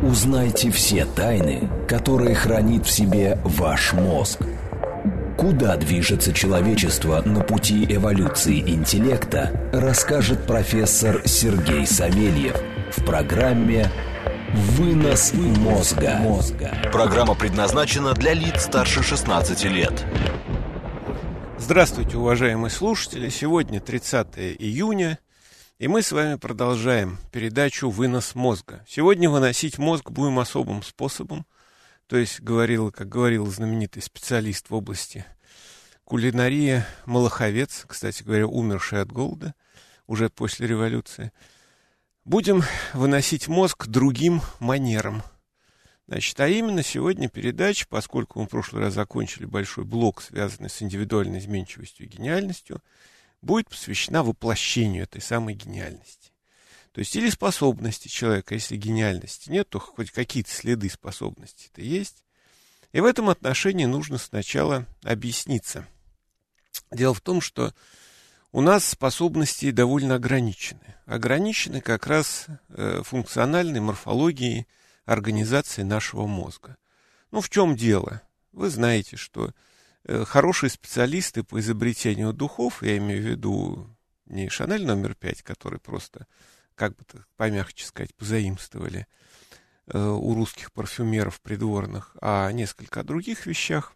Узнайте все тайны, которые хранит в себе ваш мозг. Куда движется человечество на пути эволюции интеллекта, расскажет профессор Сергей Савельев в программе «Вынос мозга». Программа предназначена для лиц старше 16 лет. Здравствуйте, уважаемые слушатели. Сегодня 30 июня, и мы с вами продолжаем передачу «Вынос мозга». Сегодня выносить мозг будем особым способом. То есть, как говорил знаменитый специалист в области кулинарии Малаховец, кстати говоря, умерший от голода уже после революции, будем выносить мозг другим манерам. Значит, а именно сегодня передача, поскольку мы в прошлый раз закончили большой блок, связанный с индивидуальной изменчивостью и гениальностью, будет посвящена воплощению этой самой гениальности. То есть или способности человека, если гениальности нет, то хоть какие-то следы способностей-то есть. И в этом отношении нужно сначала объясниться. Дело в том, что у нас способности довольно ограничены. Ограничены как раз функциональной морфологией организации нашего мозга. Ну, в чем дело? Вы знаете, что хорошие специалисты по изобретению духов, я имею в виду не Шанель номер 5, который просто, как бы так помягче сказать, позаимствовали у русских парфюмеров придворных, а несколько о других вещах,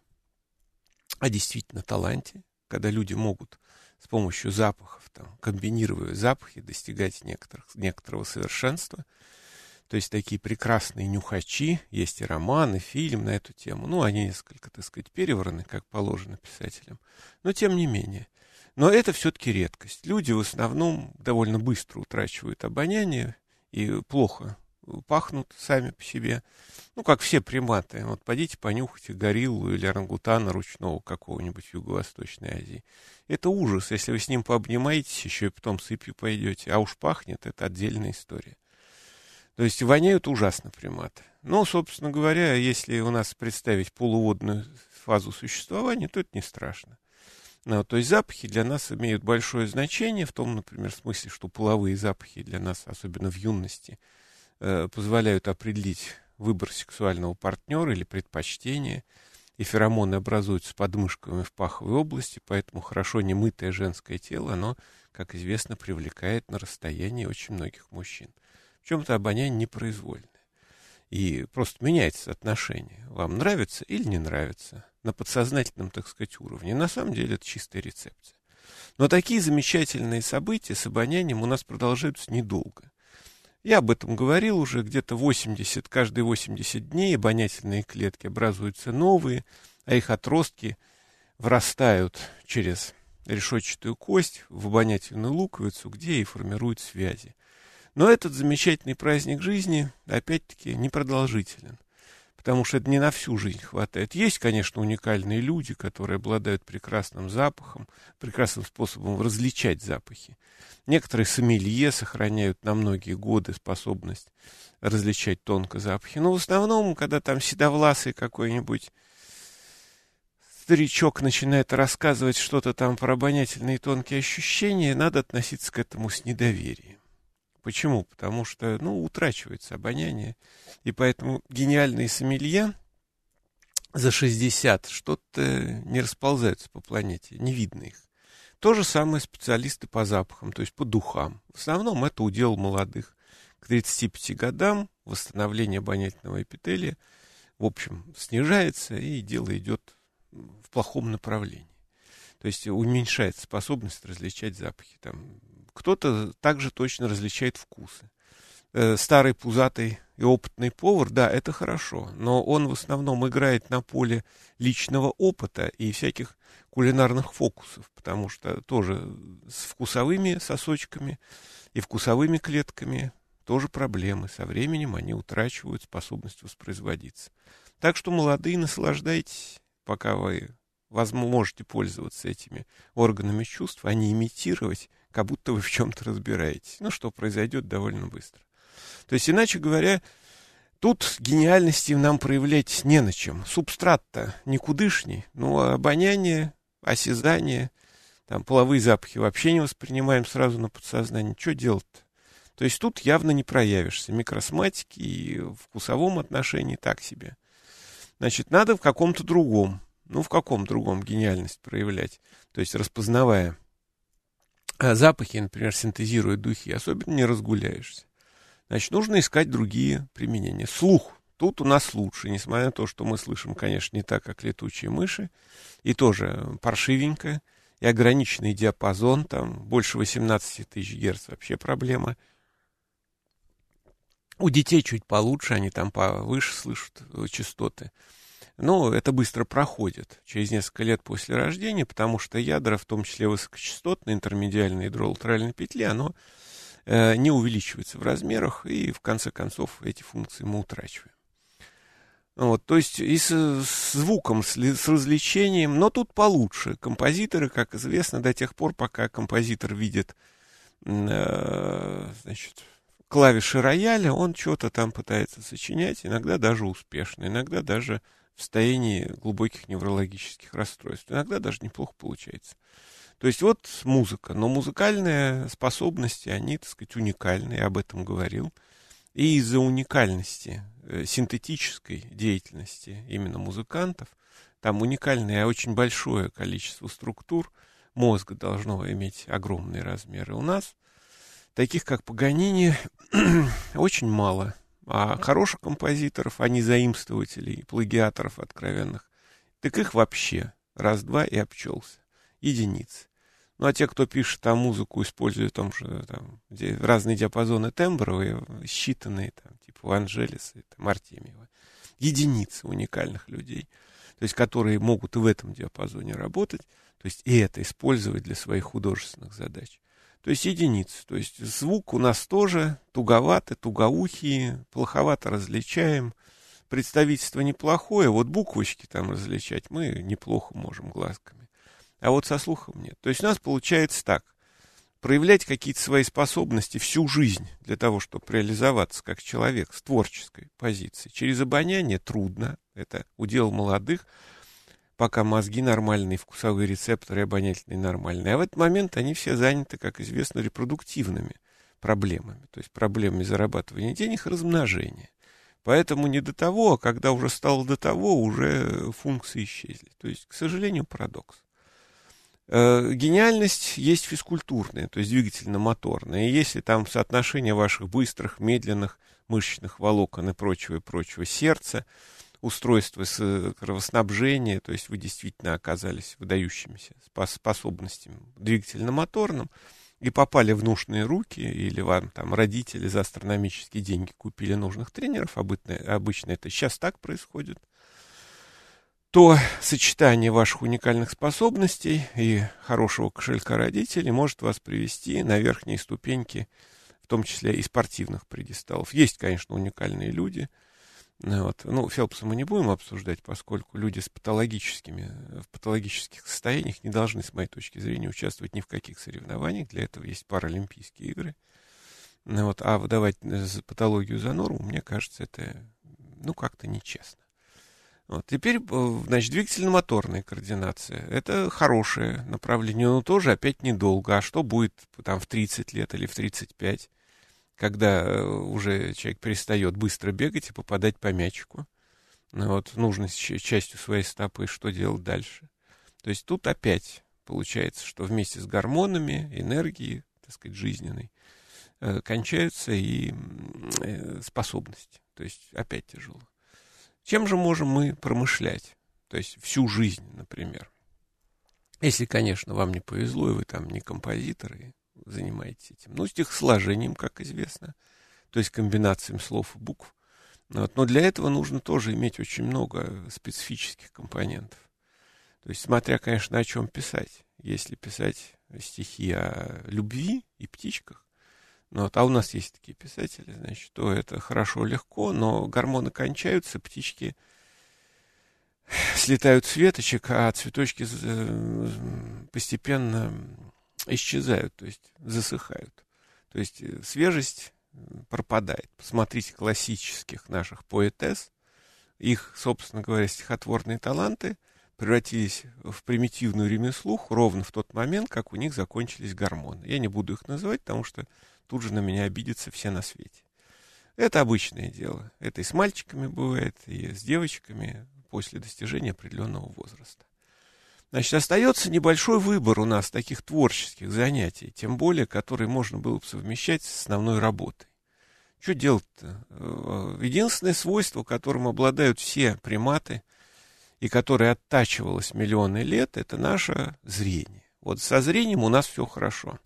о действительно таланте, когда люди могут с помощью запахов, комбинируя запахи, достигать некоторого совершенства. То есть такие прекрасные нюхачи, есть и роман, и фильм на эту тему. Ну, они несколько, так сказать, перевраны, как положено писателям, но тем не менее. Но это все-таки редкость. Люди в основном довольно быстро утрачивают обоняние и плохо пахнут сами по себе. Ну, как все приматы. Вот пойдите понюхайте гориллу или орангутана ручного какого-нибудь в Юго-Восточной Азии. Это ужас, если вы с ним пообнимаетесь, еще и потом сыпью пойдете. А уж пахнет, это отдельная история. То есть воняют ужасно приматы. Но, собственно говоря, если у нас представить полуводную фазу существования, то это не страшно. То есть запахи для нас имеют большое значение в том, например, смысле, что половые запахи для нас, особенно в юности, позволяют определить выбор сексуального партнера или предпочтения. И феромоны образуются подмышками в паховой области, поэтому хорошо немытое женское тело, оно, как известно, привлекает на расстоянии очень многих мужчин. В чем-то обоняние непроизвольное. И просто меняется отношение. Вам нравится или не нравится. На подсознательном, так сказать, уровне. На самом деле это чистая рецепция. Но такие замечательные события с обонянием у нас продолжаются недолго. Я об этом говорил уже. Где-то каждые 80 дней обонятельные клетки образуются новые, а их отростки врастают через решетчатую кость в обонятельную луковицу, где и формируют связи. Но этот замечательный праздник жизни, опять-таки, непродолжителен, потому что это не на всю жизнь хватает. Есть, конечно, уникальные люди, которые обладают прекрасным запахом, прекрасным способом различать запахи. Некоторые сомелье сохраняют на многие годы способность различать тонко запахи. Но в основном, когда там седовласый какой-нибудь старичок начинает рассказывать что-то там про обонятельные тонкие ощущения, надо относиться к этому с недоверием. Почему? Потому что, утрачивается обоняние, и поэтому гениальные сомелье за 60 что-то не расползаются по планете, не видно их. То же самое специалисты по запахам, то есть по духам. В основном это удел молодых. К 35 годам восстановление обонятельного эпителия, в общем, снижается, и дело идет в плохом направлении. То есть уменьшается способность различать запахи. Кто-то также точно различает вкусы. Старый, пузатый и опытный повар, да, это хорошо, но он в основном играет на поле личного опыта и всяких кулинарных фокусов, потому что тоже с вкусовыми сосочками и вкусовыми клетками тоже проблемы. Со временем они утрачивают способность воспроизводиться. Так что, молодые, наслаждайтесь, пока вы можете пользоваться этими органами чувств, а не имитировать, как будто вы в чем-то разбираетесь. Что произойдет довольно быстро. То есть, иначе говоря, тут гениальности нам проявлять не на чем. Субстрат-то никудышний, обоняние, осязание, половые запахи вообще не воспринимаем сразу на подсознание. Что делать-то? То есть тут явно не проявишься. Микросматики и в вкусовом отношении так себе. Значит, надо в каком-то другом, в каком другом гениальность проявлять. То есть, распознавая запахи, например, синтезируя духи, особенно не разгуляешься. Значит, нужно искать другие применения. Слух. Тут у нас лучше, несмотря на то, что мы слышим, конечно, не так, как летучие мыши, и тоже паршивенько, и ограниченный диапазон, там больше 18 тысяч герц вообще проблема. У детей чуть получше, они там повыше слышат частоты. Но это быстро проходит через несколько лет после рождения, потому что ядра, в том числе высокочастотные, интермедиальные ядро латеральной петли, оно не увеличивается в размерах, и в конце концов эти функции мы утрачиваем. Вот, то есть и с звуком, с развлечением, но тут получше. Композиторы, как известно, до тех пор, пока композитор видит, значит, клавиши рояля, он что-то там пытается сочинять, иногда даже успешно, иногда даже в состоянии глубоких неврологических расстройств, иногда даже неплохо получается. То есть вот музыка, но музыкальные способности, они, так сказать, уникальны, я об этом говорил. И из-за уникальности синтетической деятельности именно музыкантов, там уникальное очень большое количество структур мозга должно иметь огромные размеры. У нас таких, как Паганини, очень мало. А хороших композиторов, а не заимствователей, плагиаторов откровенных, так их вообще раз-два и обчелся. Единицы. Ну, а те, кто пишет там музыку, используя там разные диапазоны тембровые, считанные, там, типа Ванжелиса, Артемьева, единицы уникальных людей, то есть, которые могут и в этом диапазоне работать, то есть, и это использовать для своих художественных задач. То есть, единицы. То есть, звук у нас тоже туговатый, тугоухий, плоховато различаем. Представительство неплохое, вот буквочки там различать мы неплохо можем глазками. А вот со слухом нет. То есть у нас получается так. Проявлять какие-то свои способности всю жизнь для того, чтобы реализоваться как человек с творческой позиции. Через обоняние трудно. Это удел молодых, пока мозги нормальные, вкусовые рецепторы обонятельные нормальные. А в этот момент они все заняты, как известно, репродуктивными проблемами. То есть проблемами зарабатывания денег и размножения. Поэтому не до того, а когда уже стало до того, уже функции исчезли. То есть, к сожалению, парадокс. Гениальность есть физкультурная, то есть двигательно-моторная. И если там соотношение ваших быстрых, медленных мышечных волокон и прочего, сердца, устройство кровоснабжения, то есть вы действительно оказались выдающимися способностями двигательно-моторным и попали в нужные руки, или вам там родители за астрономические деньги купили нужных тренеров, обычно это сейчас так происходит, то сочетание ваших уникальных способностей и хорошего кошелька родителей может вас привести на верхние ступеньки, в том числе и спортивных пьедесталов. Есть, конечно, уникальные люди. Вот. Ну, Фелпса мы не будем обсуждать, поскольку люди в патологических состояниях не должны, с моей точки зрения, участвовать ни в каких соревнованиях. Для этого есть Паралимпийские игры. Вот. А выдавать патологию за норму, мне кажется, это, как-то нечестно. Вот. Теперь, значит, двигательно-моторная координация. Это хорошее направление, но тоже опять недолго. А что будет там в 30 лет или в 35, когда уже человек перестает быстро бегать и попадать по мячику? Вот, нужно частью своей стопы, что делать дальше? То есть тут опять получается, что вместе с гормонами, энергией, так сказать, жизненной, кончаются и способности. То есть опять тяжело. Чем же можем мы промышлять? То есть всю жизнь, например. Если, конечно, вам не повезло, и вы там не композитор, и занимаетесь этим. Стихосложением, как известно. То есть комбинацией слов и букв. Вот. Но для этого нужно тоже иметь очень много специфических компонентов. То есть смотря, конечно, о чем писать. Если писать стихи о любви и птичках, а у нас есть такие писатели, значит, то это хорошо, легко, но гормоны кончаются, птички слетают с веточек, а цветочки постепенно исчезают, то есть засыхают. То есть свежесть пропадает. Посмотрите классических наших поэтесс, их, собственно говоря, стихотворные таланты превратились в примитивную ремеслуху ровно в тот момент, как у них закончились гормоны. Я не буду их называть, потому что тут же на меня обидятся все на свете. Это обычное дело. Это и с мальчиками бывает, и с девочками после достижения определенного возраста. Значит, остается небольшой выбор у нас таких творческих занятий, тем более, которые можно было бы совмещать с основной работой. Что делать-то? Единственное свойство, которым обладают все приматы, и которое оттачивалось миллионы лет, это наше зрение. Вот со зрением у нас все хорошо.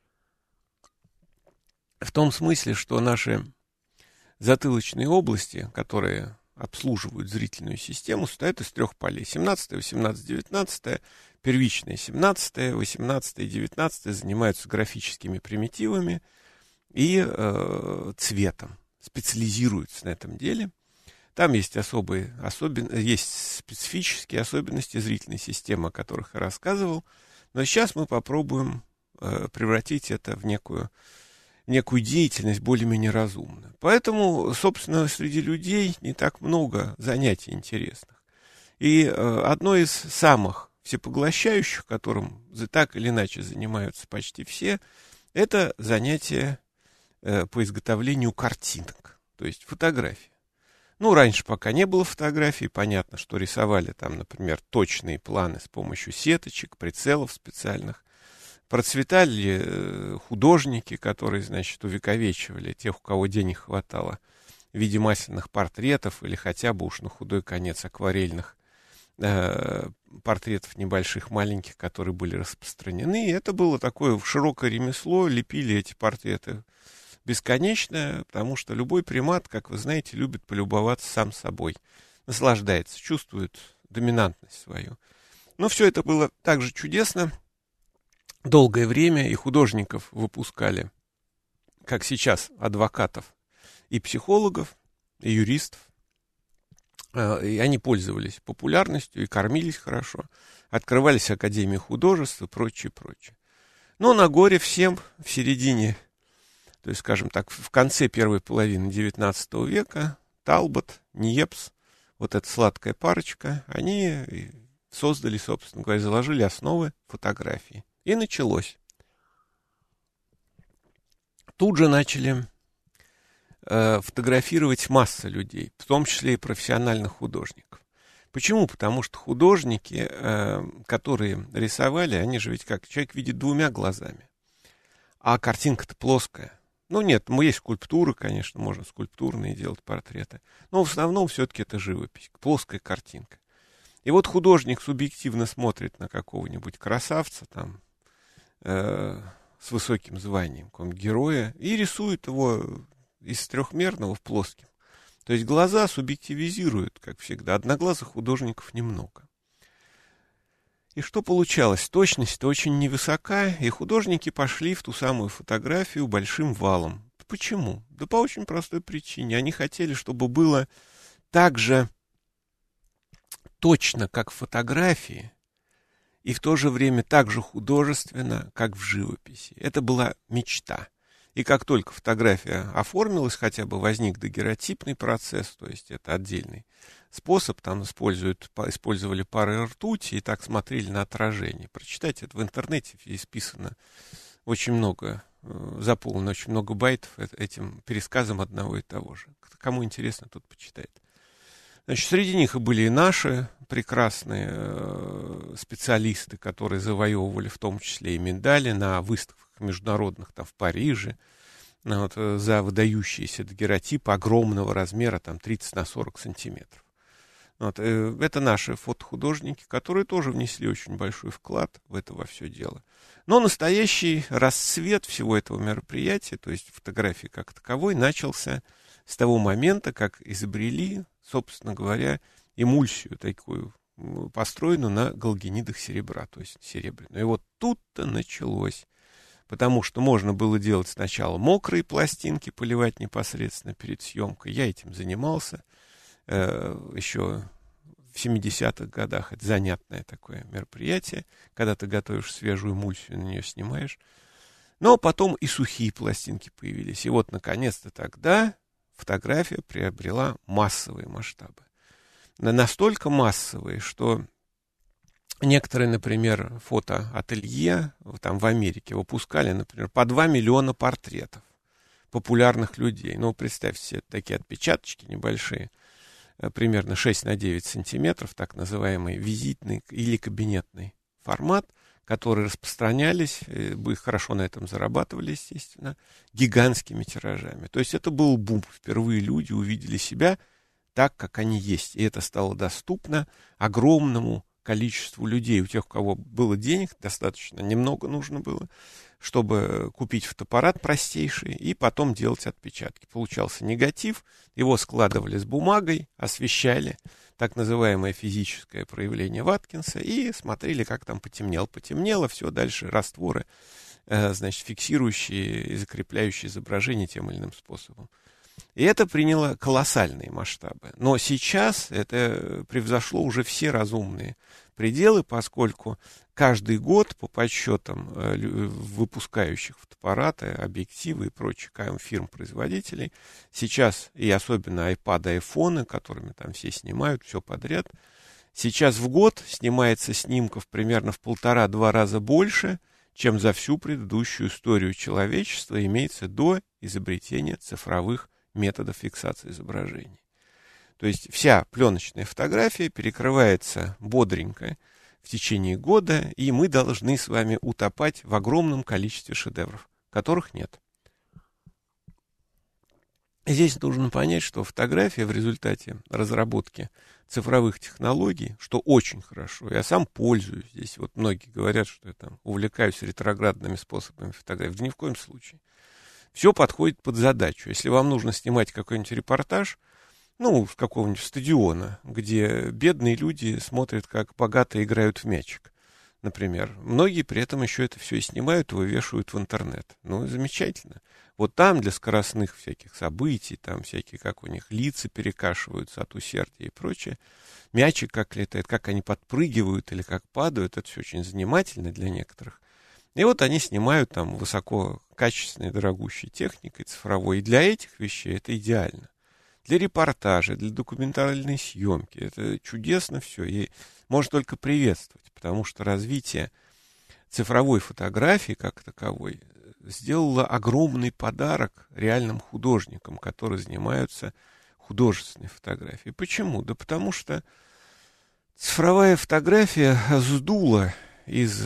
В том смысле, что наши затылочные области, которые обслуживают зрительную систему, состоят из 3 полей. 17, 18, 19, первичные 17, 18 и 19 занимаются графическими примитивами и цветом, специализируются на этом деле. Там есть есть специфические особенности зрительной системы, о которых я рассказывал. Но сейчас мы попробуем превратить это в некую деятельность более-менее разумную. Поэтому, собственно, среди людей не так много занятий интересных. И одно из самых всепоглощающих, которым так или иначе занимаются почти все, это занятие по изготовлению картинок, то есть фотографии. Ну, раньше, пока не было фотографий, понятно, что рисовали там, например, точные планы с помощью сеточек, прицелов специальных. Процветали художники, которые, значит, увековечивали тех, у кого денег хватало, в виде масляных портретов или хотя бы уж на худой конец акварельных портретов небольших, маленьких, которые были распространены. И это было такое широкое ремесло, лепили эти портреты бесконечно, потому что любой примат, как вы знаете, любит полюбоваться сам собой, наслаждается, чувствует доминантность свою. Но все это было также чудесно. Долгое время и художников выпускали, как сейчас, адвокатов и психологов, и юристов. И они пользовались популярностью и кормились хорошо. Открывались академии художеств и прочее, прочее. Но на горе всем в середине, то есть, скажем так, в конце первой половины XIX века Талбот, Ниепс, вот эта сладкая парочка, они создали, собственно говоря, заложили основы фотографии. И началось. Тут же начали фотографировать масса людей, в том числе и профессиональных художников. Почему? Потому что художники, которые рисовали, они же ведь как, человек видит 2 глазами, а картинка-то плоская. Ну нет, есть скульптуры, конечно, можно скульптурные делать портреты, но в основном все-таки это живопись, плоская картинка. И вот художник субъективно смотрит на какого-нибудь красавца, там, с высоким званием, какого-нибудь героя, и рисует его из трехмерного в плоским. То есть глаза субъективизируют, как всегда. Одноглазых художников немного. И что получалось? Точность-то очень невысока, и художники пошли в ту самую фотографию большим валом. Почему? Да по очень простой причине. Они хотели, чтобы было так же точно, как в фотографии, и в то же время так же художественно, как в живописи. Это была мечта. И как только фотография оформилась, хотя бы возник дагерротипный процесс, то есть это отдельный способ, там использовали пары ртути и так смотрели на отражение. Прочитайте это в интернете, исписано очень много, заполнено очень много байтов этим пересказом одного и того же. Кому интересно, тот почитает. Значит, среди них и были и наши прекрасные специалисты, которые завоевывали в том числе и медали на выставках международных там, в Париже, вот, за выдающиеся дагерротипы огромного размера, там 30 на 40 сантиметров. Вот, это наши фотохудожники, которые тоже внесли очень большой вклад в это во все дело. Но настоящий расцвет всего этого мероприятия, то есть фотографии как таковой, начался с того момента, как изобрели, собственно говоря, эмульсию такую, построенную на галогенидах серебра, то есть серебряную. И вот тут-то началось. Потому что можно было делать сначала мокрые пластинки, поливать непосредственно перед съемкой. Я этим занимался еще в 70-х годах. Это занятное такое мероприятие, когда ты готовишь свежую эмульсию, на нее снимаешь. Но потом и сухие пластинки появились. И вот, наконец-то, тогда фотография приобрела массовые масштабы. Настолько массовые, что некоторые, например, фотоателье там в Америке выпускали, например, по 2 миллиона портретов популярных людей. Ну, представьте себе такие отпечаточки небольшие, примерно 6 на 9 сантиметров, так называемый визитный или кабинетный формат, которые распространялись, хорошо на этом зарабатывали, естественно, гигантскими тиражами. То есть это был бум. Впервые люди увидели себя так, как они есть. И это стало доступно огромному количеству людей. У тех, у кого было денег достаточно, немного нужно было, чтобы купить фотоаппарат простейший и потом делать отпечатки. Получался негатив, его складывали с бумагой, освещали, так называемое физическое проявление Ваткинса, и смотрели, как там потемнело, все, дальше растворы, значит, фиксирующие и закрепляющие изображение тем или иным способом. И это приняло колоссальные масштабы. Но сейчас это превзошло уже все разумные пределы, поскольку каждый год по подсчетам выпускающих фотоаппараты, объективы и прочих фирм-производителей, сейчас, и особенно iPad, айфоны, которыми там все снимают, все подряд, сейчас в год снимается снимков примерно в 1,5-2 раза больше, чем за всю предыдущую историю человечества, имеется до изобретения цифровых методов фиксации изображений. То есть вся пленочная фотография перекрывается бодренько в течение года, и мы должны с вами утопать в огромном количестве шедевров, которых нет. Здесь нужно понять, что фотография в результате разработки цифровых технологий, что очень хорошо, я сам пользуюсь здесь, вот многие говорят, что я там увлекаюсь ретроградными способами фотографии, да ни в коем случае. Все подходит под задачу. Если вам нужно снимать какой-нибудь репортаж, ну, с какого-нибудь стадиона, где бедные люди смотрят, как богатые играют в мячик, например. Многие при этом еще это все и снимают, и вывешивают в интернет. Ну, замечательно. Вот там для скоростных всяких событий, там всякие, как у них лица перекашиваются от усердия и прочее, мячик как летает, как они подпрыгивают или как падают, это все очень занимательно для некоторых. И вот они снимают там высококачественной, дорогущей техникой цифровой. И для этих вещей это идеально. Для репортажа, для документальной съемки. Это чудесно все. И можно только приветствовать, потому что развитие цифровой фотографии как таковой сделало огромный подарок реальным художникам, которые занимаются художественной фотографией. Почему? Да потому что цифровая фотография сдула из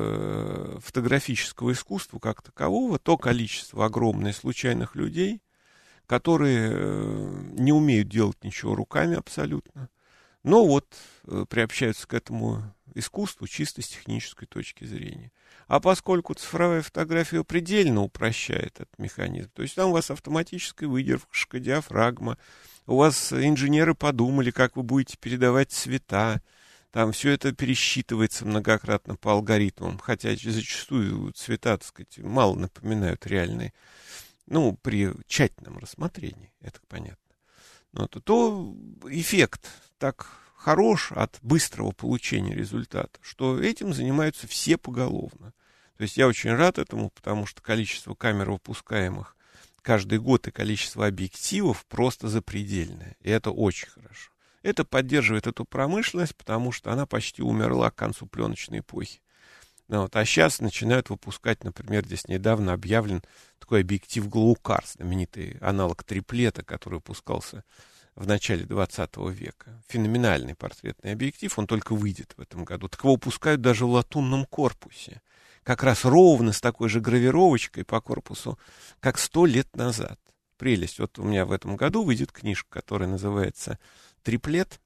фотографического искусства как такового то количество огромное случайных людей, которые не умеют делать ничего руками абсолютно, но вот приобщаются к этому искусству чисто с технической точки зрения. А поскольку цифровая фотография предельно упрощает этот механизм, то есть там у вас автоматическая выдержка, диафрагма, у вас инженеры подумали, как вы будете передавать цвета, там все это пересчитывается многократно по алгоритмам, хотя зачастую цвета, так сказать, мало напоминают реальные. Ну, при тщательном рассмотрении, это понятно. Но то эффект так хорош от быстрого получения результата, что этим занимаются все поголовно. То есть я очень рад этому, потому что количество камер выпускаемых каждый год и количество объективов просто запредельное. И это очень хорошо. Это поддерживает эту промышленность, потому что она почти умерла к концу пленочной эпохи. Вот. А сейчас начинают выпускать, например, здесь недавно объявлен такой объектив Глоукар, знаменитый аналог триплета, который выпускался в начале 20 века. Феноменальный портретный объектив, он только выйдет в этом году. Так его выпускают даже в латунном корпусе. Как раз ровно с такой же гравировочкой по корпусу, как 100 лет назад. Прелесть. Вот у меня в этом году выйдет книжка, которая называется «Триплет».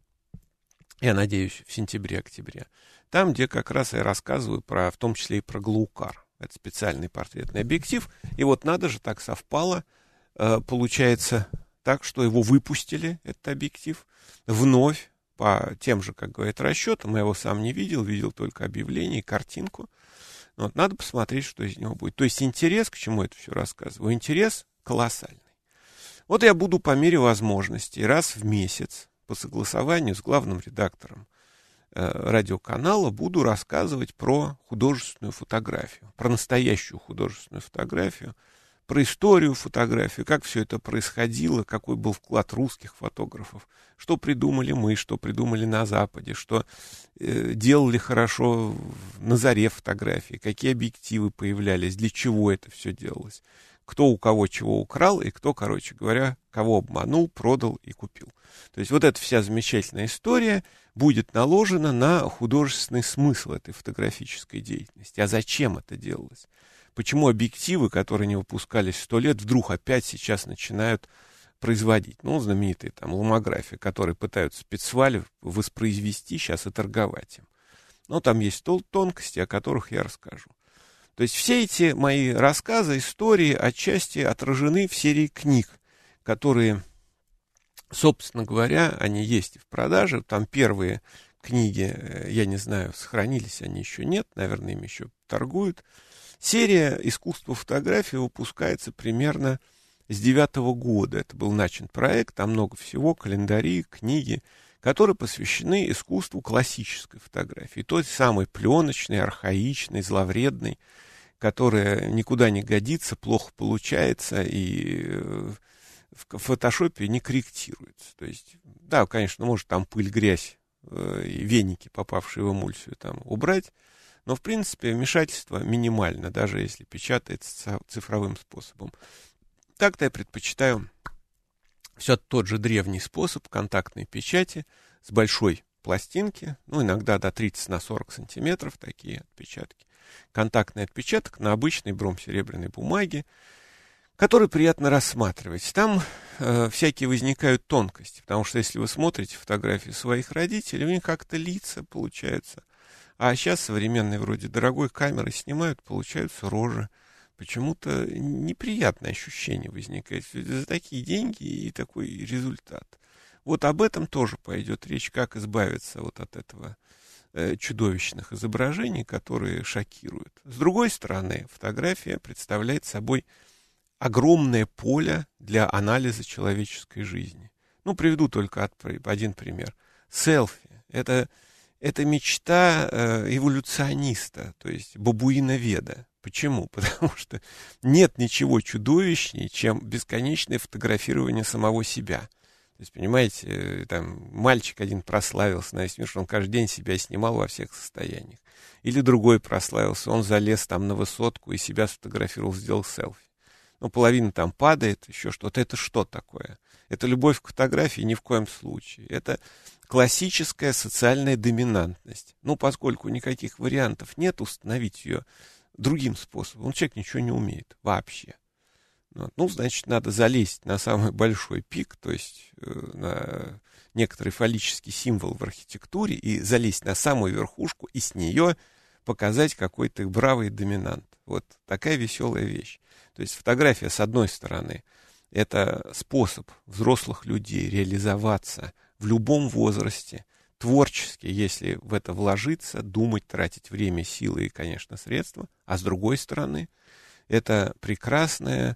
Я надеюсь, в сентябре-октябре. Там, где как раз я рассказываю в том числе и про Глоукар. Это специальный портретный объектив. И вот надо же, так совпало, получается так, что его выпустили, этот объектив, вновь по тем же, как говорят, расчетам. Я его сам не видел, видел только объявление и картинку. Вот, надо посмотреть, что из него будет. То есть интерес, к чему это все рассказываю, интерес колоссальный. Вот я буду по мере возможности раз в месяц по согласованию с главным редактором радиоканала буду рассказывать про художественную фотографию, про настоящую художественную фотографию, про историю фотографии, как все это происходило, какой был вклад русских фотографов, что придумали мы, что придумали на Западе, что делали хорошо на заре фотографии, какие объективы появлялись, для чего это все делалось. кто у кого чего украл и кто, короче говоря, кого обманул, продал и купил. То есть вот эта вся замечательная история будет наложена на художественный смысл этой фотографической деятельности. А зачем это делалось? Почему объективы, которые не выпускались 100 лет, вдруг опять сейчас начинают производить? Ну, знаменитые там ломографии, которые пытаются спецвали воспроизвести сейчас и торговать им. Но там есть тонкости, о которых я расскажу. То есть все эти мои рассказы, истории отчасти отражены в серии книг, которые, собственно говоря, они есть и в продаже. Там первые книги, я не знаю, сохранились они еще нет, наверное, им еще торгуют. Серия «Искусство фотографии» выпускается примерно с 2009 года. Это был начат проект, там много всего, календари, книги, которые посвящены искусству классической фотографии, той самой пленочной, архаичной, зловредной, которая никуда не годится, плохо получается и в фотошопе не корректируется. То есть, да, конечно, может там пыль, грязь и веники, попавшие в эмульсию, там убрать, но, в принципе, вмешательство минимально, даже если печатается цифровым способом. Так-то я предпочитаю все тот же древний способ контактной печати с большой пластинки, ну, иногда до 30 на 40 сантиметров такие отпечатки. Контактный отпечаток на обычной бромсеребряной бумаге, который приятно рассматривать. Там всякие возникают тонкости, потому что если вы смотрите фотографии своих родителей, у них как-то лица получаются. А сейчас современные вроде дорогой камеры снимают, получаются рожи. Почему-то неприятное ощущение возникает. За такие деньги и такой результат. Вот об этом тоже пойдет речь, как избавиться вот от этого чудовищных изображений, которые шокируют. С другой стороны, фотография представляет собой огромное поле для анализа человеческой жизни. Ну, приведу только один пример. Селфи. Это мечта эволюциониста, то есть бабуиноведа. Почему? Потому что нет ничего чудовищнее, чем бесконечное фотографирование самого себя. То есть, понимаете, там мальчик один прославился на весь мир, что он каждый день себя снимал во всех состояниях. Или другой прославился, он залез там на высотку и себя сфотографировал, сделал селфи. Ну, половина там падает, еще что-то. Это что такое? Это любовь к фотографии ни в коем случае. Это классическая социальная доминантность. Ну, поскольку никаких вариантов нет, установить ее другим способом. Человек ничего не умеет вообще. Ну, значит, надо залезть на самый большой пик, то есть на некоторый фаллический символ в архитектуре, и залезть на самую верхушку, и с нее показать какой-то бравый доминант. Вот такая веселая вещь. То есть фотография, с одной стороны, это способ взрослых людей реализоваться в любом возрасте, творчески, если в это вложиться, думать, тратить время, силы и, конечно, средства. А с другой стороны, это прекрасное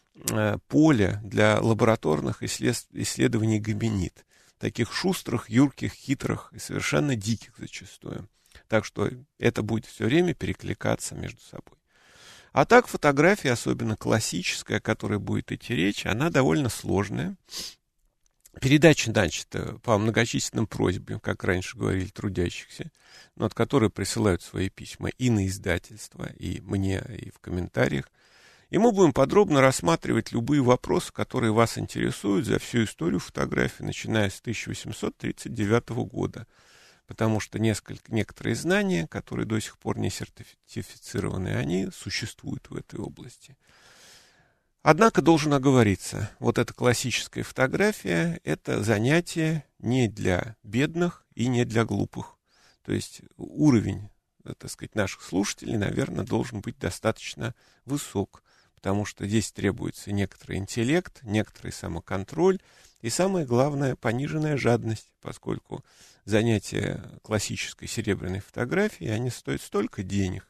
поле для лабораторных исследований гоминид. Таких шустрых, юрких, хитрых и совершенно диких зачастую. Так что это будет все время перекликаться между собой. А так фотография, особенно классическая, о которой будет идти речь, она довольно сложная. Передача начата по многочисленным просьбам, как раньше говорили, трудящихся, но от которых присылают свои письма и на издательство, и мне, и в комментариях. И мы будем подробно рассматривать любые вопросы, которые вас интересуют за всю историю фотографии, начиная с 1839 года. Потому что некоторые знания, которые до сих пор не сертифицированы, они существуют в этой области. Однако должен оговориться, вот эта классическая фотография – это занятие не для бедных и не для глупых. То есть уровень, так сказать, наших слушателей, наверное, должен быть достаточно высок, потому что здесь требуется некоторый интеллект, некоторый самоконтроль и, самое главное, пониженная жадность, поскольку занятия классической серебряной фотографии, они стоят столько денег,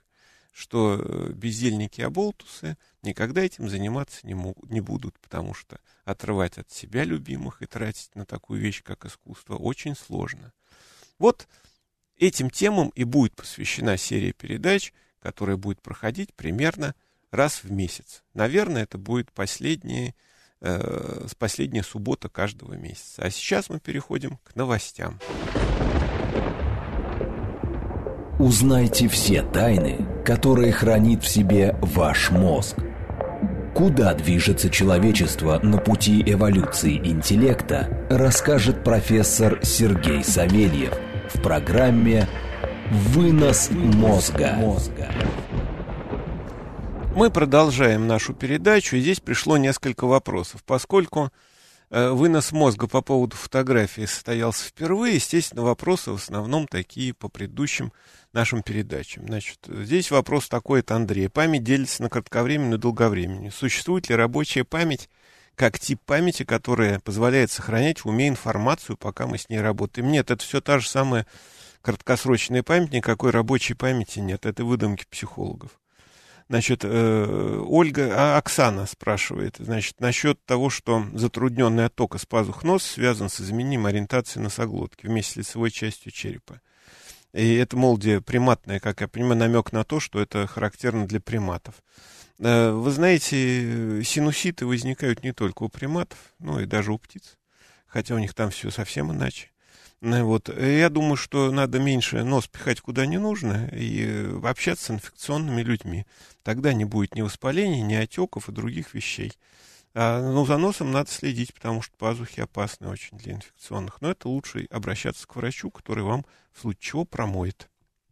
что бездельники-оболтусы никогда этим заниматься не будут, потому что отрывать от себя любимых и тратить на такую вещь, как искусство, очень сложно. Вот этим темам и будет посвящена серия передач, которая будет проходить примерно раз в месяц. Наверное, это будет последняя суббота каждого месяца. А сейчас мы переходим к новостям. Узнайте все тайны, которые хранит в себе ваш мозг. Куда движется человечество на пути эволюции интеллекта, расскажет профессор Сергей Савельев в программе «Вынос мозга». Мы продолжаем нашу передачу, и здесь пришло несколько вопросов. Поскольку вынос мозга по поводу фотографии состоялся впервые, естественно, вопросы в основном такие по предыдущим нашим передачам. Значит, здесь вопрос такой от Андрея. Память делится на кратковременную и долговременную. Существует ли рабочая память как тип памяти, которая позволяет сохранять в уме информацию, пока мы с ней работаем? Нет, это все та же самая краткосрочная память, никакой рабочей памяти нет. Это выдумки психологов. Значит, Оксана спрашивает, значит, насчет того, что затрудненный отток из пазух носа связан с изменением ориентации носоглотки вместе с лицевой частью черепа. И это, мол, приматное, как я понимаю, намек на то, что это характерно для приматов. Вы знаете, синуситы возникают не только у приматов, но и даже у птиц, хотя у них там все совсем иначе. Вот. Я думаю, что надо меньше нос пихать куда не нужно и общаться с инфекционными людьми. Тогда не будет ни воспалений, ни отеков и других вещей. Но за носом надо следить, потому что пазухи опасны очень для инфекционных. Но это лучше обращаться к врачу, который вам в случае чего промоет.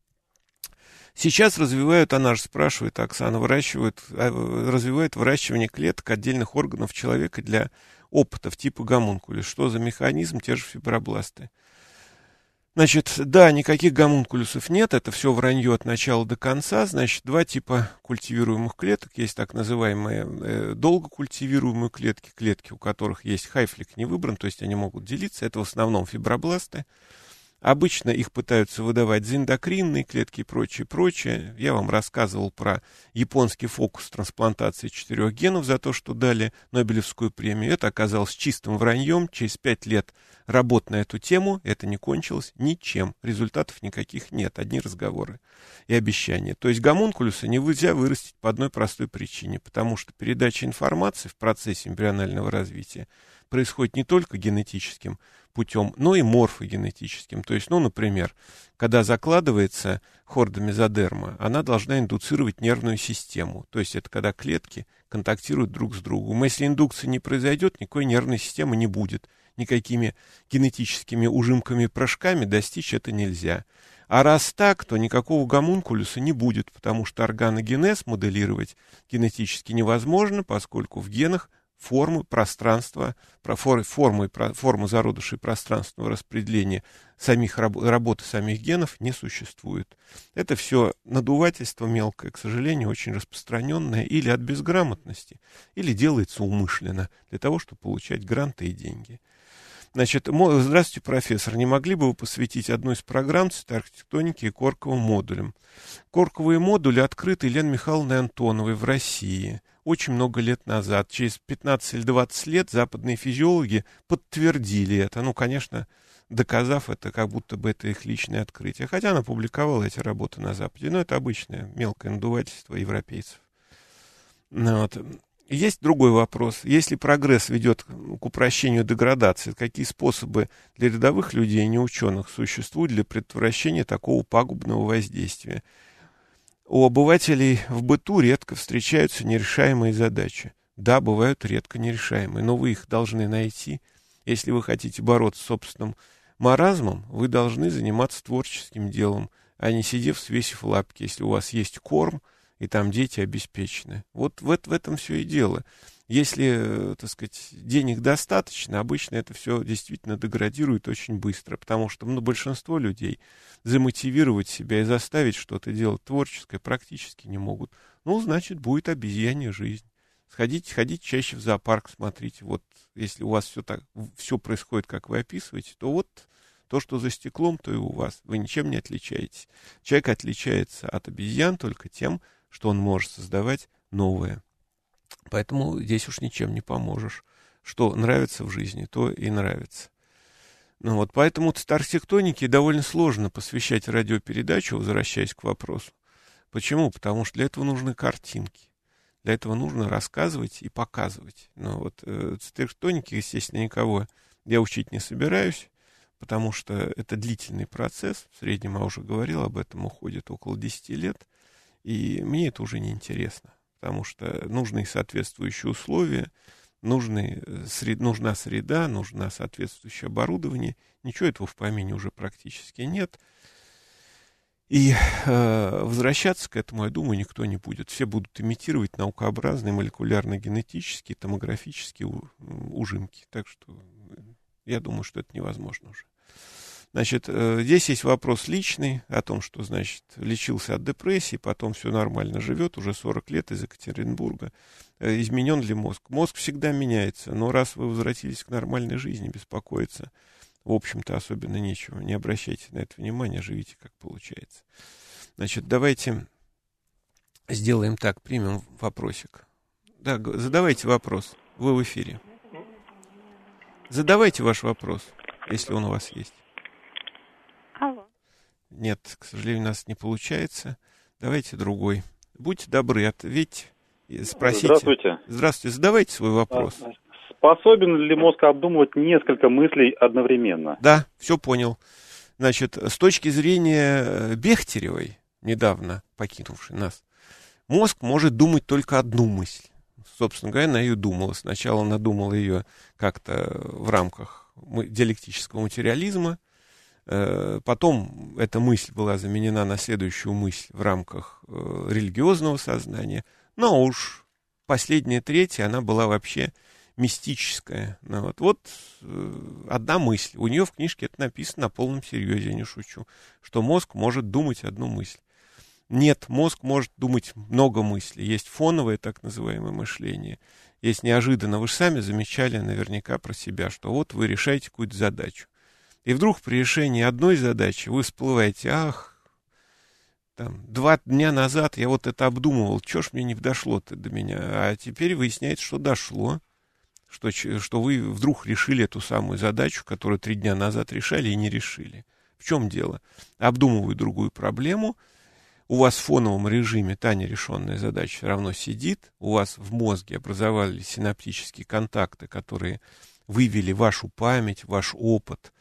Сейчас развивают, она же спрашивает, Оксана, развивают выращивание клеток отдельных органов человека для опытов типа гомункули. Что за механизм? Те же фибробласты. Значит, да, никаких гомункулюсов нет, это все вранье от начала до конца. Значит, два типа культивируемых клеток. Есть так называемые долго культивируемые клетки, клетки, у которых есть хайфлик не выбран, то есть они могут делиться. Это в основном фибробласты. Обычно их пытаются выдавать за эндокринные клетки и прочее. Я вам рассказывал про японский фокус трансплантации 4 генов за то, что дали Нобелевскую премию. Это оказалось чистым враньем. Через 5 лет работ на эту тему это не кончилось ничем. Результатов никаких нет. Одни разговоры и обещания. То есть гомункулюса нельзя вырастить по одной простой причине. Потому что передача информации в процессе эмбрионального развития происходит не только генетическим путем, но и морфогенетическим. То есть, например, когда закладывается хорда мезодерма, она должна индуцировать нервную систему. То есть это когда клетки контактируют друг с другом. Если индукция не произойдет, никакой нервной системы не будет. Никакими генетическими ужимками и порошками достичь это нельзя. А раз так, то никакого гомункулюса не будет, потому что органогенез моделировать генетически невозможно, поскольку в генах формы пространства, формы зародышей пространственного распределения работы самих генов не существует. Это все надувательство мелкое, к сожалению, очень распространенное или от безграмотности, или делается умышленно для того, чтобы получать гранты и деньги. Значит, здравствуйте, профессор. Не могли бы вы посвятить одну из программ цветоархитектоники и корковым модулям? Корковые модули открыты Еленой Михайловной Антоновой в России очень много лет назад. Через 15 или 20 лет западные физиологи подтвердили это. Конечно, доказав это, как будто бы это их личное открытие. Хотя она публиковала эти работы на Западе. Но это обычное мелкое надувательство европейцев. Есть другой вопрос. Если прогресс ведет к упрощению деградации, какие способы для рядовых людей, не ученых, существуют для предотвращения такого пагубного воздействия? У обывателей в быту редко встречаются нерешаемые задачи. Да, бывают редко нерешаемые, но вы их должны найти. Если вы хотите бороться с собственным маразмом, вы должны заниматься творческим делом, а не сидев свесив лапки. Если у вас есть корм, и там дети обеспечены. Вот в этом все и дело. Если, так сказать, денег достаточно, обычно это все действительно деградирует очень быстро, потому что большинство людей замотивировать себя и заставить что-то делать творческое практически не могут. Значит, будет обезьянья жизнь. Ходите чаще в зоопарк, смотрите. Вот если у вас все происходит, как вы описываете, то вот то, что за стеклом, то и у вас. Вы ничем не отличаетесь. Человек отличается от обезьян только тем, что он может создавать новое. Поэтому здесь уж ничем не поможешь. Что нравится в жизни, то и нравится. Поэтому цветоархитектонике довольно сложно посвящать радиопередачу, возвращаясь к вопросу. Почему? Потому что для этого нужны картинки. Для этого нужно рассказывать и показывать. Цветоархитектонике, естественно, никого я учить не собираюсь, потому что это длительный процесс. В среднем, я уже говорил об этом, уходит около 10 лет. И мне это уже не интересно, потому что нужны соответствующие условия, нужна среда, нужно соответствующее оборудование. Ничего этого в помине уже практически нет. И возвращаться к этому, я думаю, никто не будет. Все будут имитировать наукообразные молекулярно-генетические, томографические ужимки. Так что я думаю, что это невозможно уже. Значит, здесь есть вопрос личный о том, что, значит, лечился от депрессии, потом все нормально живет, уже 40 лет из Екатеринбурга. Изменен ли мозг? Мозг всегда меняется, но раз вы возвратились к нормальной жизни, беспокоиться, в общем-то, особенно нечего. Не обращайте на это внимания, живите как получается. Значит, давайте сделаем так, примем вопросик. Да, задавайте вопрос, вы в эфире. Задавайте ваш вопрос, если он у вас есть. Алло. Нет, к сожалению, у нас не получается. Давайте другой. Будьте добры, ответьте, спросите. Здравствуйте. Здравствуйте, задавайте свой вопрос. Способен ли мозг обдумывать несколько мыслей одновременно? Да, все понял. Значит, с точки зрения Бехтеревой, недавно покинувшей нас, мозг может думать только одну мысль. Собственно говоря, она ее думала. Сначала она думала ее как-то в рамках диалектического материализма, потом эта мысль была заменена на следующую мысль в рамках религиозного сознания, но уж последняя, третья, она была вообще мистическая. Ну, вот одна мысль. У нее в книжке это написано на полном серьезе, я не шучу, что мозг может думать одну мысль. Нет, мозг может думать много мыслей. Есть фоновое так называемое мышление. Есть неожиданно. Вы же сами замечали наверняка про себя, что вот вы решаете какую-то задачу. И вдруг при решении одной задачи вы всплываете, там, 2 дня назад я вот это обдумывал, чё ж мне не дошло-то до меня, а теперь выясняется, что дошло, что вы вдруг решили эту самую задачу, которую 3 дня назад решали и не решили. В чем дело? Обдумываю другую проблему, у вас в фоновом режиме та нерешенная задача все равно сидит, у вас в мозге образовались синаптические контакты, которые вывели вашу память, ваш опыт,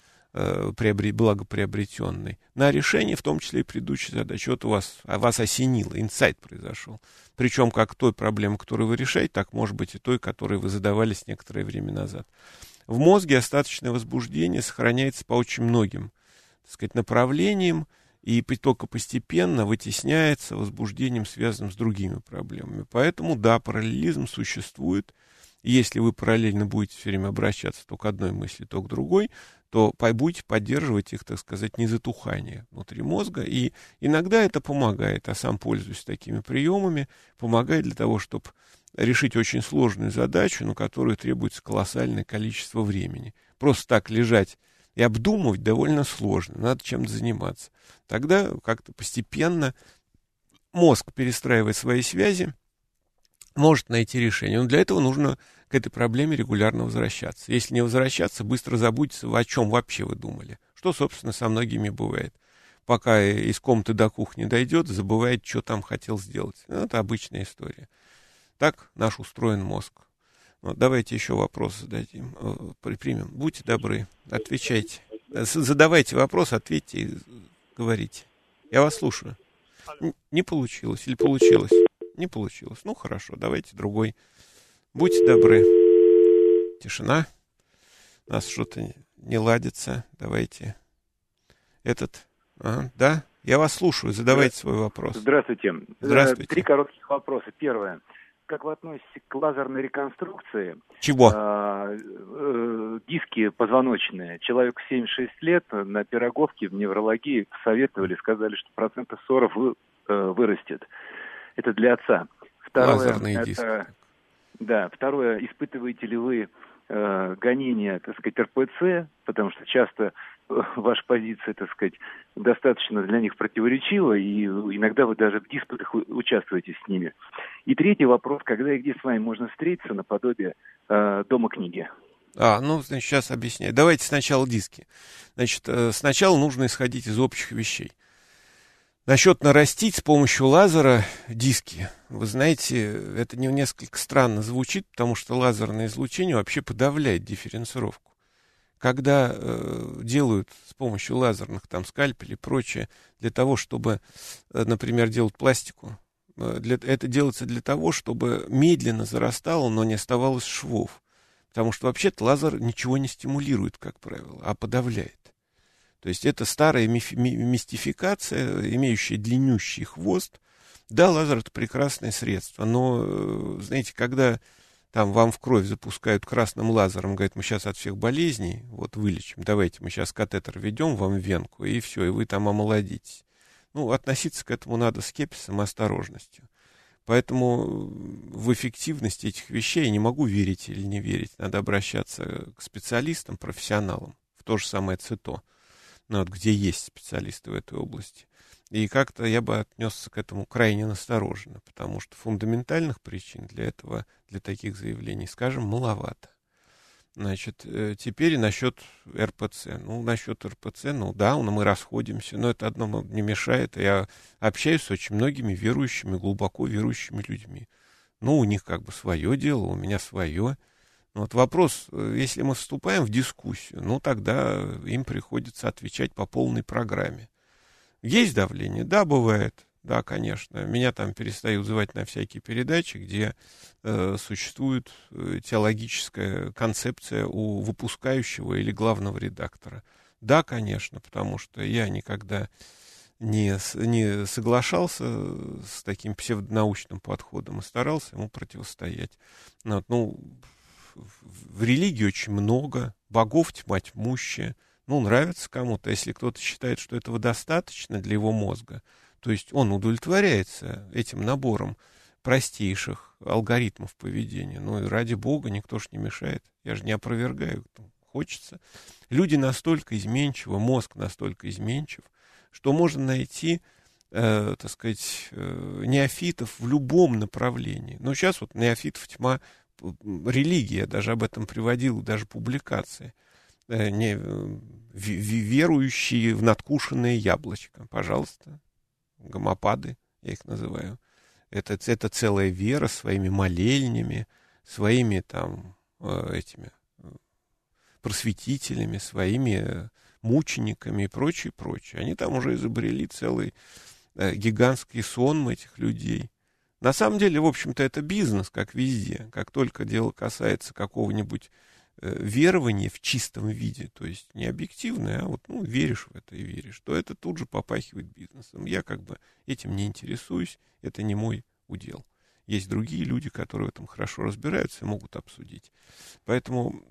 благоприобретенный, на решение, в том числе и предыдущей задачи. Вот вас осенило, инсайт произошел. Причем как той проблемы, которую вы решаете, так может быть и той, которой вы задавались некоторое время назад. В мозге остаточное возбуждение сохраняется по очень многим, так сказать, направлениям, и только постепенно вытесняется возбуждением, связанным с другими проблемами. Поэтому, да, параллелизм существует. И если вы параллельно будете все время обращаться то к одной мысли, то к другой, то будете поддерживать их, так сказать, незатухание внутри мозга. И иногда это помогает, а сам пользуюсь такими приемами, помогает для того, чтобы решить очень сложную задачу, на которую требуется колоссальное количество времени. Просто так лежать и обдумывать довольно сложно, надо чем-то заниматься. Тогда как-то постепенно мозг перестраивает свои связи, может найти решение. Но для этого нужно к этой проблеме регулярно возвращаться. Если не возвращаться, быстро забудется, о чем вообще вы думали. Что, собственно, со многими бывает. Пока из комнаты до кухни дойдет, забывает, что там хотел сделать. Ну, это обычная история. Так наш устроен мозг. Вот, давайте еще вопрос зададим, примем. Будьте добры, отвечайте. Задавайте вопрос, ответьте и говорите. Я вас слушаю. Не получилось или получилось? Не получилось. Ну, хорошо, давайте другой. Будьте добры. Тишина. У нас что-то не ладится. Давайте. Да? Я вас слушаю. Задавайте свой вопрос. Здравствуйте. Здравствуйте. 3 коротких вопроса. Первое. Как вы относитесь к лазерной реконструкции? Чего? Диски позвоночные. Человеку 76 лет на Пироговке в неврологии советовали, сказали, что 40% вырастет. Это для отца. Лазерные диски. Да. Второе. Испытываете ли вы гонения, так сказать, РПЦ? Потому что часто ваша позиция, так сказать, достаточно для них противоречива, и иногда вы даже в диспутах участвуете с ними. И третий вопрос. Когда и где с вами можно встретиться наподобие Дома книги? Значит, сейчас объясняю. Давайте сначала диски. Значит, сначала нужно исходить из общих вещей. Насчет нарастить с помощью лазера диски. Вы знаете, это несколько странно звучит, потому что лазерное излучение вообще подавляет дифференцировку. Когда делают с помощью лазерных скальпелей и прочее, для того, чтобы, например, делать пластику, Это делается для того, чтобы медленно зарастало, но не оставалось швов. Потому что вообще-то лазер ничего не стимулирует, как правило, а подавляет. То есть это старая мистификация, имеющая длиннющий хвост. Да, лазер — это прекрасное средство, но, знаете, когда там вам в кровь запускают красным лазером, говорят, мы сейчас от всех болезней вот вылечим, давайте мы сейчас катетер введем вам в венку, и все, и вы там омолодитесь. Ну, относиться к этому надо с скепсисом и осторожностью. Поэтому в эффективность этих вещей я не могу верить или не верить. Надо обращаться к специалистам, профессионалам, в то же самое ЦИТО, ну, вот, где есть специалисты в этой области. И как-то я бы отнесся к этому крайне настороженно, потому что фундаментальных причин для этого, для таких заявлений, скажем, маловато. Значит, теперь насчет РПЦ. Ну, насчет РПЦ, ну да, мы расходимся, но это одно не мешает. Я общаюсь с очень многими верующими, глубоко верующими людьми. Ну, у них как бы свое дело, у меня свое. Вот вопрос, если мы вступаем в дискуссию, ну, тогда им приходится отвечать по полной программе. Есть давление? Да, бывает. Да, конечно. Меня там перестают звать на всякие передачи, где существует теологическая концепция у выпускающего или главного редактора. Да, конечно, потому что я никогда не соглашался с таким псевдонаучным подходом и старался ему противостоять. Вот, ну, в религии очень много, богов тьма тьмущая. Ну, нравится кому-то. Если кто-то считает, что этого достаточно для его мозга, то есть он удовлетворяется этим набором простейших алгоритмов поведения. Ну и ради бога, никто ж не мешает. Я же не опровергаю. Хочется. Люди настолько изменчивы, мозг настолько изменчив, что можно найти, так сказать, неофитов в любом направлении. Но сейчас вот неофитов тьма религии. Я даже об этом приводил, даже публикации. Верующие в надкушенное яблочко. Пожалуйста. Гомопады, я их называю. Это целая вера своими молельнями, своими там этими просветителями, своими мучениками и прочее, прочее. Они там уже изобрели целый гигантский сон этих людей. На самом деле, в общем-то, это бизнес, как везде. Как только дело касается какого-нибудь верование в чистом виде, то есть не объективное, а вот, ну, веришь в это и веришь, то это тут же попахивает бизнесом. Я как бы этим не интересуюсь, это не мой удел. Есть другие люди, которые в этом хорошо разбираются и могут обсудить. Поэтому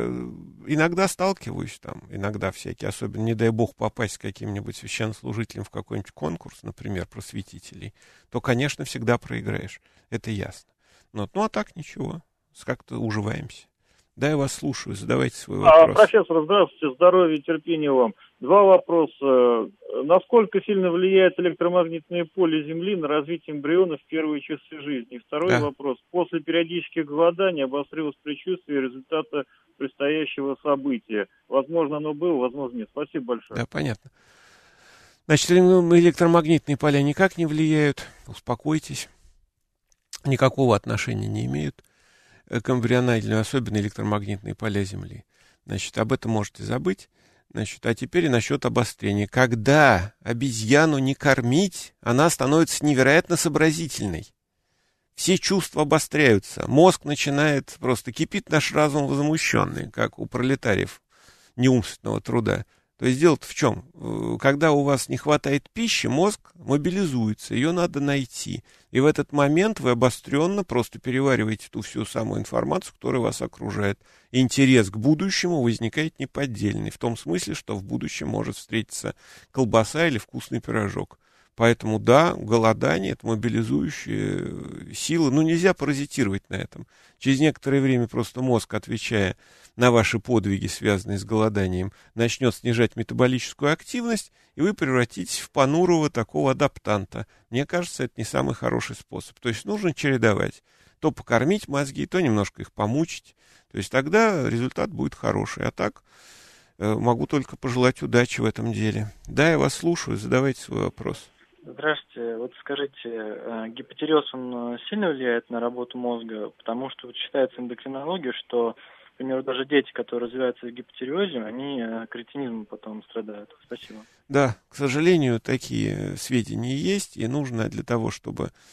иногда сталкиваюсь там, иногда всякие, особенно, не дай бог, попасть с каким-нибудь священнослужителем в какой-нибудь конкурс, например, просветителей, то, конечно, всегда проиграешь. Это ясно. Ну а так ничего, как-то уживаемся. Да, я вас слушаю, задавайте свой вопрос. Профессор, здравствуйте, здоровья и терпения вам. Два вопроса. Насколько сильно влияет электромагнитное поле Земли на развитие эмбриона в первые часы жизни? И второй вопрос. После периодических голоданий обострилось предчувствие результата предстоящего события. Возможно, оно было, возможно, нет. Спасибо большое. Да, понятно. Значит, электромагнитные поля никак не влияют. Успокойтесь. Никакого отношения не имеют к эмбриональным, особенно электромагнитные поля Земли. Значит, об этом можете забыть. Значит, а теперь насчет обострения. Когда обезьяну не кормить, она становится невероятно сообразительной. Все чувства обостряются. Мозг начинает, просто кипит наш разум возмущенный, как у пролетариев неумственного труда. То есть дело-то в чем? Когда у вас не хватает пищи, мозг мобилизуется, ее надо найти. И в этот момент вы обостренно просто перевариваете ту всю самую информацию, которая вас окружает. И интерес к будущему возникает неподдельный, в том смысле, что в будущем может встретиться колбаса или вкусный пирожок. Поэтому, да, голодание — это мобилизующая сила. Ну, нельзя паразитировать на этом. Через некоторое время просто мозг, отвечая на ваши подвиги, связанные с голоданием, начнет снижать метаболическую активность, и вы превратитесь в понурого такого адаптанта. Мне кажется, это не самый хороший способ. То есть нужно чередовать. То покормить мозги, то немножко их помучить. То есть тогда результат будет хороший. А так могу только пожелать удачи в этом деле. Да, я вас слушаю, задавайте свой вопрос. Здравствуйте. Вот скажите, гипотереоз, он сильно влияет на работу мозга? Потому что вот считается эндокринологией, что, к примеру, даже дети, которые развиваются в гипотереозе, они кретинизмом потом страдают. Спасибо. Да, к сожалению, такие сведения есть, и нужно для того, чтобы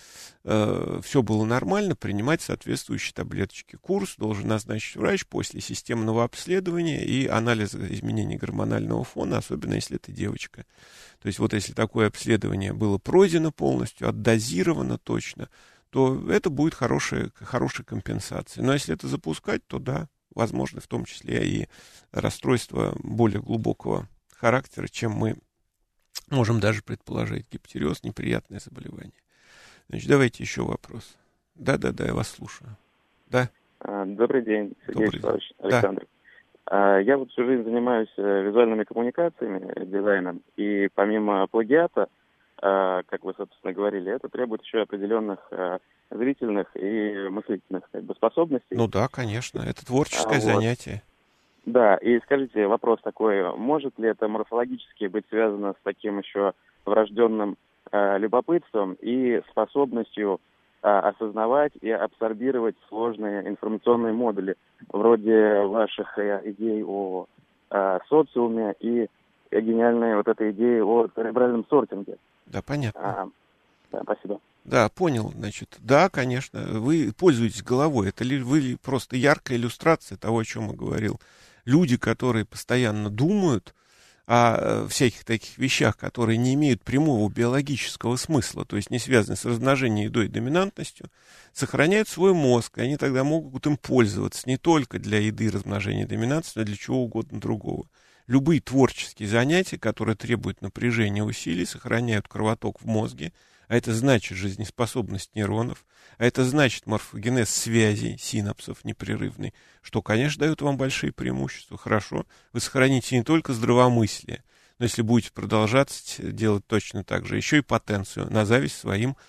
все было нормально, принимать соответствующие таблеточки. Курс должен назначить врач после системного обследования и анализа изменений гормонального фона, особенно если это девочка. То есть вот если такое обследование было пройдено полностью, отдозировано точно, то это будет хорошая компенсация. Но если это запускать, то да, возможно, в том числе и расстройства более глубокого характера, чем мы можем даже предположить. Гипотереоз — неприятное заболевание. Значит, давайте еще вопрос. Да, я вас слушаю. Да. Добрый день, Сергей Вячеславович, Александр. Да. Я вот всю жизнь занимаюсь визуальными коммуникациями, дизайном, и помимо плагиата, как вы, собственно, говорили, это требует еще определенных зрительных и мыслительных способностей. Ну да, конечно, это творческое занятие. Да, и скажите, вопрос такой, может ли это морфологически быть связано с таким еще врожденным любопытством и способностью осознавать и абсорбировать сложные информационные модули, вроде ваших идей о социуме и гениальной вот этой идеи о церебральном сортинге? Да, понятно. Да, спасибо. Да, понял, значит, да, конечно, вы пользуетесь головой, это вы просто яркая иллюстрация того, о чем я говорил. Люди, которые постоянно думают о всяких таких вещах, которые не имеют прямого биологического смысла, то есть не связаны с размножением едой и доминантностью, сохраняют свой мозг, и они тогда могут им пользоваться не только для еды, размножения и доминантности, но и для чего угодно другого. Любые творческие занятия, которые требуют напряжения усилий, сохраняют кровоток в мозге, а это значит жизнеспособность нейронов, а это значит морфогенез связей, синапсов непрерывный, что, конечно, дает вам большие преимущества. Хорошо, вы сохраните не только здравомыслие, но если будете продолжать делать точно так же, еще и потенцию на зависть своим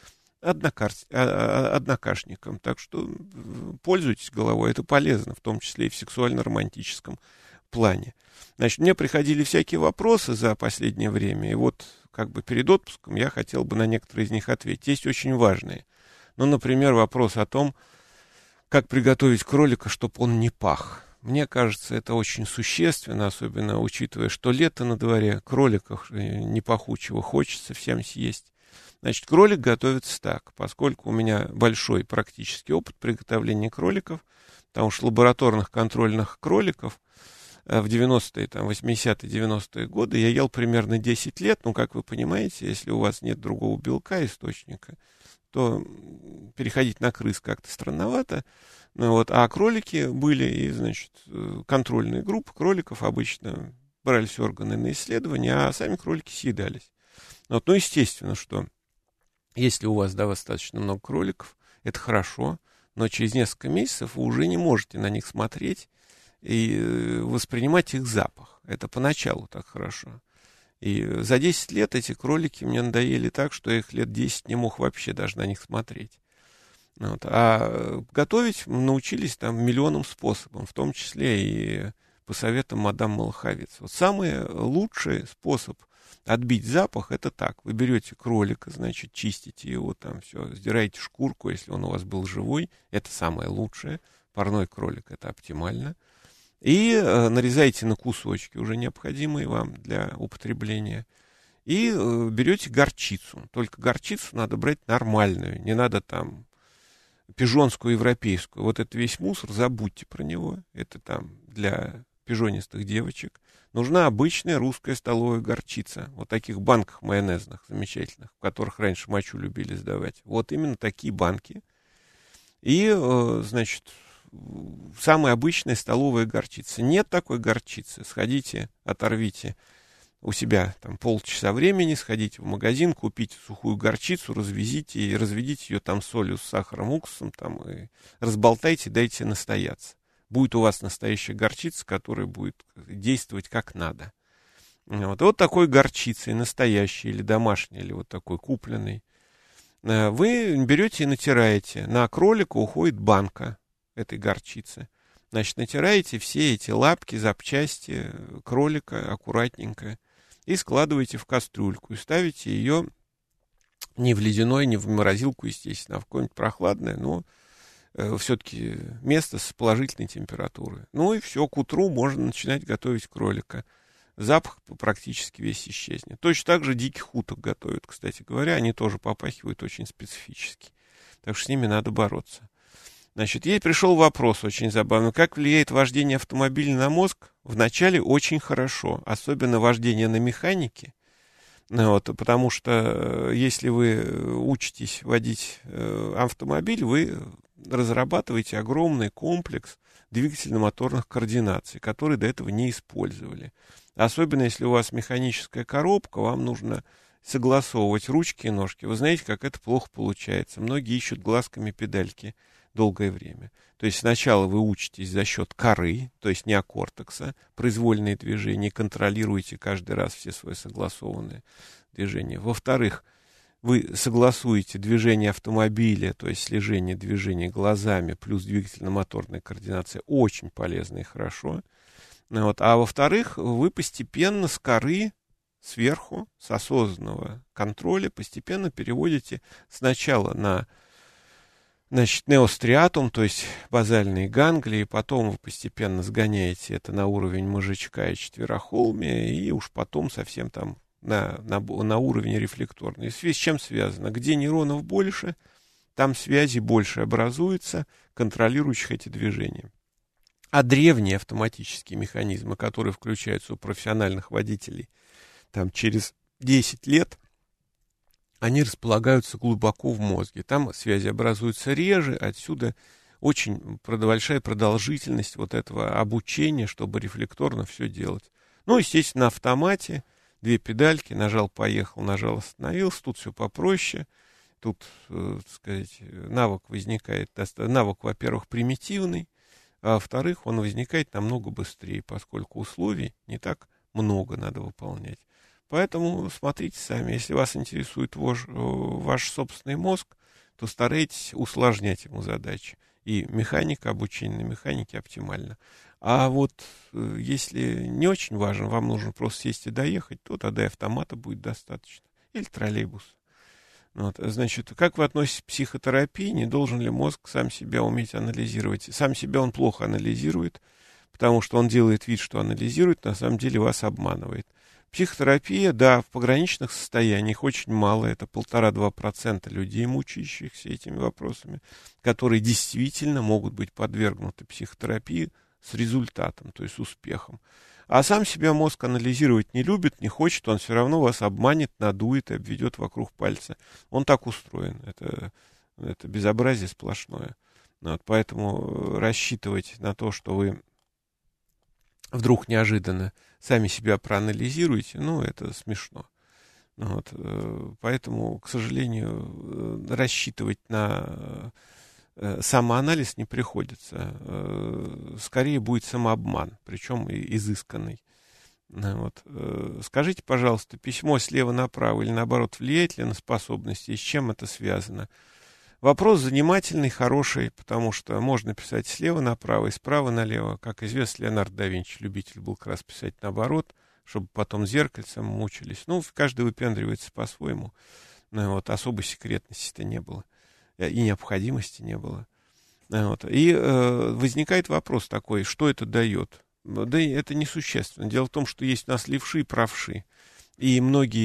однокашникам. Так что пользуйтесь головой, это полезно, в том числе и в сексуально-романтическом плане. Значит, мне приходили всякие вопросы за последнее время, и вот как бы перед отпуском я хотел бы на некоторые из них ответить. Есть очень важные. Ну, например, вопрос о том, как приготовить кролика, чтобы он не пах. Мне кажется, это очень существенно, особенно учитывая, что лето на дворе, кроликов непахучего хочется всем съесть. Значит, кролик готовится так, поскольку у меня большой практический опыт приготовления кроликов, потому что лабораторных контрольных кроликов в 90-е, 80-е, 90-е годы я ел примерно 10 лет. Ну, как вы понимаете, если у вас нет другого белка, источника, то переходить на крыс как-то странновато. Ну, вот. А кролики были, и, значит, контрольные группы кроликов обычно брались органы на исследования, а сами кролики съедались. Вот. Ну, естественно, что если у вас достаточно много кроликов, это хорошо, но через несколько месяцев вы уже не можете на них смотреть и воспринимать их запах. Это поначалу так хорошо. И за 10 лет эти кролики мне надоели так, что я их лет 10 не мог вообще даже на них смотреть. Вот. А готовить научились миллионам способом, в том числе и по советам мадам Малаховец. Вот самый лучший способ отбить запах — это так. Вы берете кролика, значит, чистите его, все, сдираете шкурку, если он у вас был живой. Это самое лучшее. Парной кролик — это оптимально. И нарезаете на кусочки, уже необходимые вам для употребления. И берете горчицу. Только горчицу надо брать нормальную, не надо пижонскую, европейскую. Вот это весь мусор, забудьте про него. Это для пижонистых девочек. Нужна обычная русская столовая горчица. Вот в таких банках майонезных замечательных, в которых раньше мочу любили сдавать. Вот именно такие банки. И, значит, самая обычная столовая горчица. Нет такой горчицы. Сходите, оторвите у себя полчаса времени, сходите в магазин, купите сухую горчицу, разведите ее солью с сахаром, уксусом, и разболтайте, дайте настояться. Будет у вас настоящая горчица, которая будет действовать как надо. Вот такой горчицей, настоящей или домашней, или вот такой купленной, вы берете и натираете. На кролика уходит банка этой горчицы. Значит, натираете все эти лапки, запчасти кролика аккуратненько и складываете в кастрюльку. И ставите ее не в ледяной, не в морозилку, естественно, а в какое-нибудь прохладное, но все-таки место с положительной температурой. Ну и все, к утру можно начинать готовить кролика. Запах практически весь исчезнет. Точно так же диких уток готовят, кстати говоря. Они тоже попахивают очень специфически. Так что с ними надо бороться. Значит, ей пришел вопрос очень забавный. Как влияет вождение автомобиля на мозг? Вначале очень хорошо, особенно вождение на механике. Вот, потому что если вы учитесь водить автомобиль, вы разрабатываете огромный комплекс двигательно-моторных координаций, которые до этого не использовали. Особенно если у вас механическая коробка, вам нужно согласовывать ручки и ножки. Вы знаете, как это плохо получается. Многие ищут глазками педальки долгое время. То есть сначала вы учитесь за счет коры, то есть неокортекса, произвольные движения, контролируете каждый раз все свои согласованные движения. Во-вторых, вы согласуете движение автомобиля, то есть слежение движений глазами, плюс двигательно-моторная координация, очень полезно и хорошо. Вот. А во-вторых, вы постепенно с коры, сверху, с осознанного контроля, постепенно переводите сначала на неостриатум, то есть базальные ганглии, потом вы постепенно сгоняете это на уровень мозжечка и четверохолмия, и уж потом совсем там на уровень рефлекторный. С чем связано? Где нейронов больше, там связи больше образуется, контролирующих эти движения. А древние автоматические механизмы, которые включаются у профессиональных водителей там, через 10 лет, они располагаются глубоко в мозге. Там связи образуются реже, отсюда очень большая продолжительность вот этого обучения, чтобы рефлекторно все делать. Ну, естественно, на автомате, 2 педальки, нажал, поехал, нажал, остановился, тут все попроще. Тут, так сказать, навык возникает, навык, во-первых, примитивный, а во-вторых, он возникает намного быстрее, поскольку условий не так много надо выполнять. Поэтому смотрите сами, если вас интересует ваш собственный мозг, то старайтесь усложнять ему задачи. И механика, обучение на механике оптимально. А вот если не очень важно, вам нужно просто сесть и доехать, то тогда и автомата будет достаточно. Или троллейбус. Вот, значит, как вы относитесь к психотерапии? Не должен ли мозг сам себя уметь анализировать? Сам себя он плохо анализирует, потому что он делает вид, что анализирует, на самом деле вас обманывает. Психотерапия, да, в пограничных состояниях очень мало, это 1,5-2% людей, мучающихся этими вопросами, которые действительно могут быть подвергнуты психотерапии с результатом, то есть с успехом. А сам себя мозг анализировать не любит, не хочет, он все равно вас обманет, надует и обведет вокруг пальца. Он так устроен, это безобразие сплошное. Вот, поэтому рассчитывать на то, что вы вдруг неожиданно сами себя проанализируете, ну, это смешно. Вот, поэтому, к сожалению, рассчитывать на самоанализ не приходится. Скорее будет самообман, причем изысканный. Вот. Скажите, пожалуйста, письмо слева направо или наоборот влияет ли на способности и с чем это связано? Вопрос занимательный, хороший, потому что можно писать слева направо и справа налево. Как известно, Леонардо да Винчи любитель был как раз писать наоборот, чтобы потом зеркальцем мучились. Ну, каждый выпендривается по-своему. Вот, особой секретности-то не было. И необходимости не было. Вот. И возникает вопрос такой, что это дает? Да это несущественно. Дело в том, что есть у нас левши и правши. И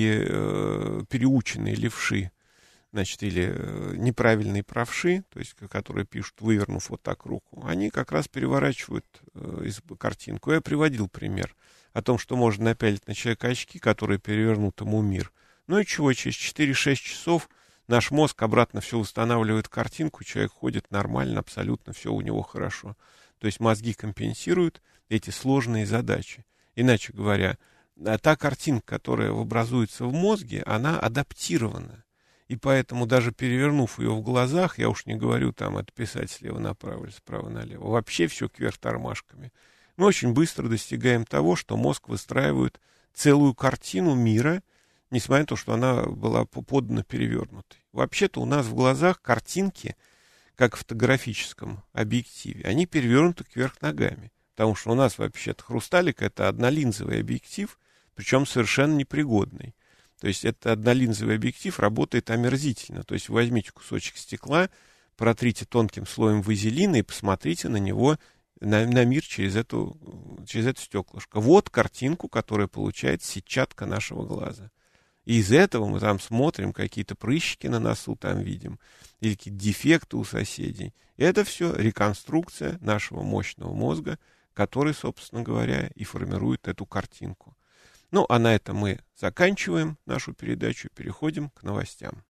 многие переученные левши, значит, или неправильные правши, то есть, которые пишут, вывернув вот так руку, они как раз переворачивают картинку. Я приводил пример о том, что можно напялить на человека очки, которые перевернут ему мир. Ну и чего, через 4-6 часов наш мозг обратно все восстанавливает картинку, человек ходит нормально, абсолютно все у него хорошо. То есть мозги компенсируют эти сложные задачи. Иначе говоря, та картинка, которая образуется в мозге, она адаптирована. И поэтому даже перевернув ее в глазах, я уж не говорю там отписать слева направо или справа налево, вообще все кверх тормашками, мы очень быстро достигаем того, что мозг выстраивает целую картину мира, несмотря на то, что она была подана перевернутой. Вообще-то у нас в глазах картинки, как в фотографическом объективе, они перевернуты кверх ногами. Потому что у нас вообще-то хрусталик — это однолинзовый объектив, причем совершенно непригодный. То есть это однолинзовый объектив работает омерзительно. То есть возьмите кусочек стекла, протрите тонким слоем вазелина и посмотрите на него, на мир через это стеклышко. Вот картинку, которая получает сетчатка нашего глаза. И из этого мы там смотрим, какие-то прыщики на носу там видим, или какие-то дефекты у соседей. И это все реконструкция нашего мощного мозга, который, собственно говоря, и формирует эту картинку. Ну, а на этом мы заканчиваем нашу передачу, переходим к новостям.